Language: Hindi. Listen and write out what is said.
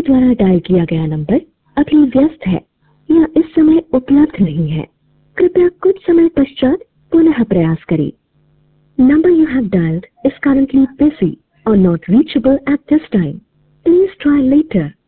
द्वारा डायल किया गया नंबर अभी व्यस्त है या इस समय उपलब्ध नहीं है। कृपया कुछ समय पश्चात पुनः प्रयास करें। Number you have dialed is currently busy or not reachable at this time. Please try later.